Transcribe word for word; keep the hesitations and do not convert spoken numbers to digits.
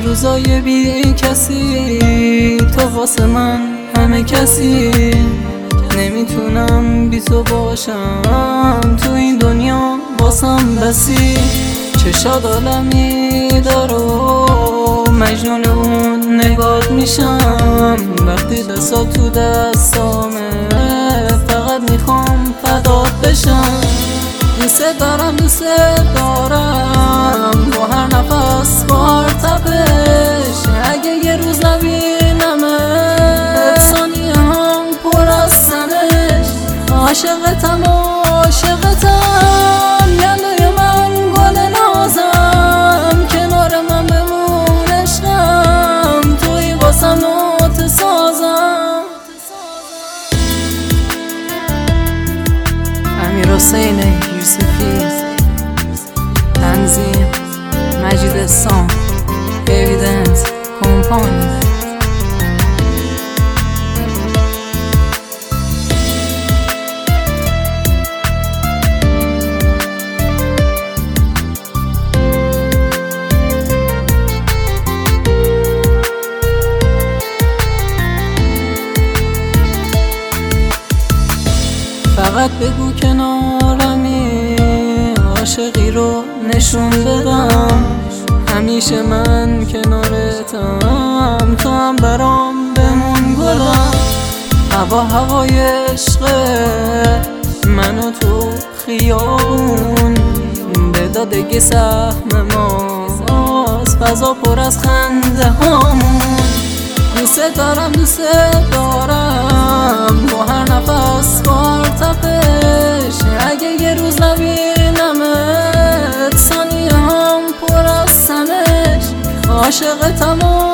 روزای بی کسی، تو واسه من همه کسی. نمیتونم بی تو باشم، تو این دنیا واسم بسی. چشاد عالمی داره و مجنون اون نگات میشم. وقتی دستا تو دستامه فقط میخوام فدات بشم. دوست دارم دوست دارم با هر نفس با هر تپش. اگه یه روز نبینمت ثانیه هم پر از سنش. عاشقتم عاشقتم گلوی من گل نازم. کنار من بمون عشقم، توی واسم نوت سازم. امیر حسین یوسفی، تنظیم مجید سام، اویدنس کمپانی. فقط بگو کنارمی، عاشقی رو نشون بدم. همیشه من کنارتم، تو هم برام بمون گلم. هوا هوای عشقه، من و تو خیابون. به دادگی سهم ماست، فضا پر از خنده هامون. دوست دارم دوست دارم با هر نفس با هر تپش. اگه یه روز نبینمت ثانیه هم پر از سنش. عاشقتم